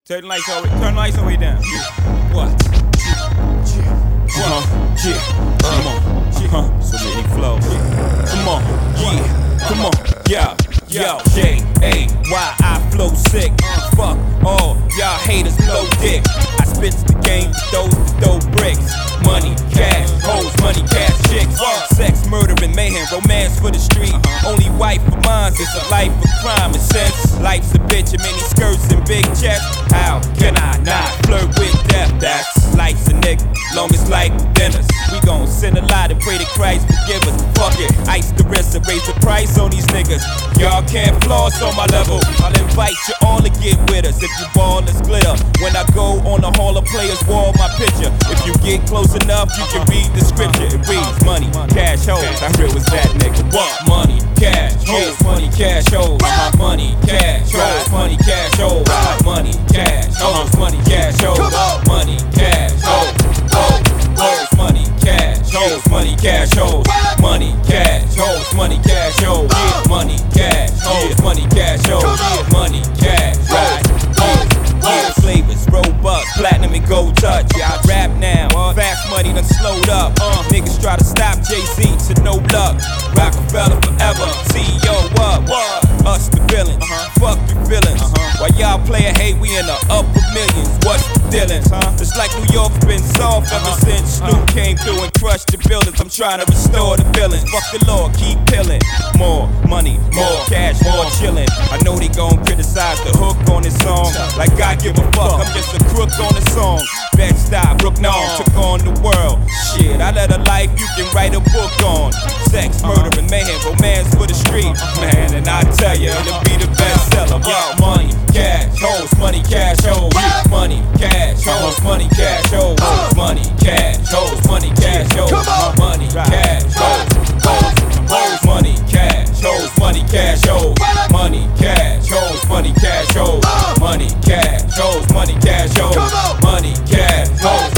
Turn the lights all the way down. What? Come on. So many flows. Come on. Yeah. Come on. Yo. J-A-Y, I flow sick. Fuck all y'all haters, blow dick. I spits the game, those to throw bricks. Money, cash, hoes, money, cash, chicks. Sex, murder, and mayhem, romance for the street. Only wife of mine, it's a life of crime. And since life's a bitch and many skirts and big chests, how can I not flirt with death? That's life's a nigga, long as life within us. We gon' sin a lot and pray that Christ forgive us. Fuck it, ice the wrist and raise the price on these niggas. Y'all can't floss on my level. I'll invite you all to get with us. If you ball, let's glitter. When I go on the Hall of Players wall, my picture. If you get close enough, you can read the scripture. It reads money, cash, hoes. How real was that, nigga? What? Money, cash, hoes, money, cash, hoes. Money, cash, hoes, money, cash, hoes. Money, cash, hoes, money, cash, hoes. Money, cash, hoes, hoes, money, cash, hoes, money, cash, hoes. Money, cash, hoes, money, cash, hoes. Money, cash, hoes, money, cash, hoes. Money, cash, hoes, flavors, robust, platinum and gold touch. Yeah, I rap now, fast money done slowed up. Niggas try to stop Jay-Z to no luck. Rockefeller forever, CEO up. Us the villains, fuck the villains. While y'all playin' hate, we in the upper millions. What's the dealings? It's like New York's been soft ever since Snoop came through and crushed the buildings. I'm trying to restore the feelings. Fuck the law, keep pillin'. More money, more cash, more chillin'. I know they gon' criticize the hook on this song. Like I give a fuck, I'm just a crook on the song. Bed-Stuy, Brook-Norm, took on the world. Shit, I led a life you can write a book on. Sex, murder, and mayhem, romance for the street. Man, and I tell you, it'll be the bestseller. Yo, money, cash, hoes, money, cash, hoes. Money, cash, hoes, money, cash, hoes. Money, cash, hoes, money, cash, hoes. Money, cash, hoes, money, cash, hoes, money, cash, hoes. Money, cash, hoes, money, cash, hoes. Money, cash, hoes, money, cash, hoes. Money, cash, hoes.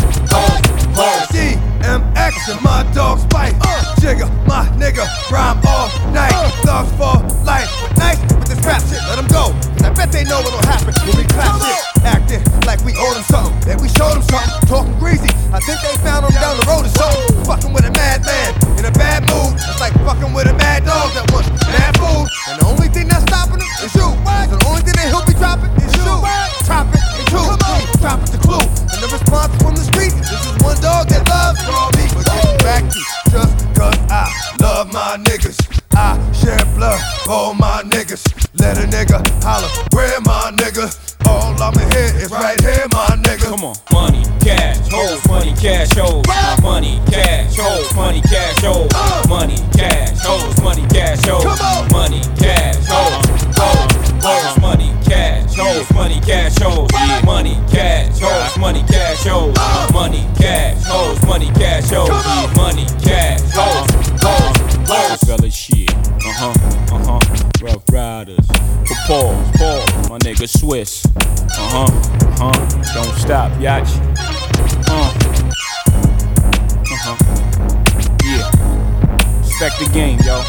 DMX and my dog Spike. Jigga, my nigga, rhyme all night. Thugs for life. Nice with this rap shit, let them go. Cause I bet they know what'll happen when we clap shit. Acting like we owe them something, that we showed them something. Talking greasy, I think they found him down the road or something. Fucking with a madman in a bad mood. It's like fucking with a mad dog that wants bad food. And the only thing that's stopping him is you. The only thing that he'll be dropping is you. Drop it and two. Drop it the clue. And the response from the street, this is one dog that loves raw meat. But getting back to just cause I love my niggas. I share blood, all my niggas. Let a nigga holler, where my nigga? All I'ma hear is right here, my nigga. Come on. Money, cash, hoes, money, cash, hoes. Money, cash, hoes, money, cash, hoes. Money, cash, hoes, money, cash, hoes. Money, cash, hoes, money, cash, hoes, money, cash, hoes. Money, cash, hoes, money, cash, hoes. Money, cash, hoes, money, cash, hoes. Money, cash, hoes. Fella shit. Rough Riders. Pause. My nigga Swiss. Don't stop, yach. Yeah. Respect the game, yo.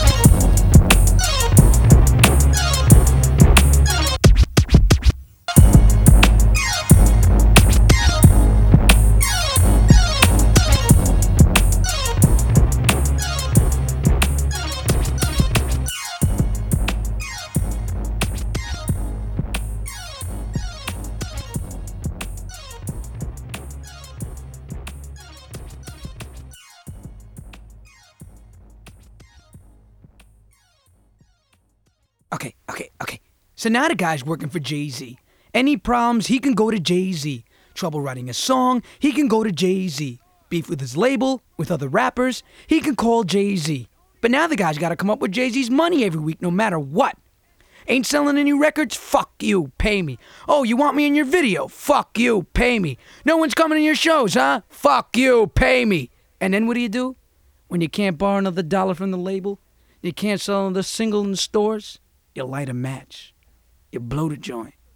Okay. So now the guy's working for Jay-Z. Any problems, he can go to Jay-Z. Trouble writing a song, he can go to Jay-Z. Beef with his label, with other rappers, he can call Jay-Z. But now the guy's gotta come up with Jay-Z's money every week, no matter what. Ain't selling any records? Fuck you, pay me. Oh, you want me in your video? Fuck you, pay me. No one's coming to your shows, huh? Fuck you, pay me. And then what do? When you can't borrow another dollar from the label, you can't sell another single in the stores, you light a match. You blow the joint.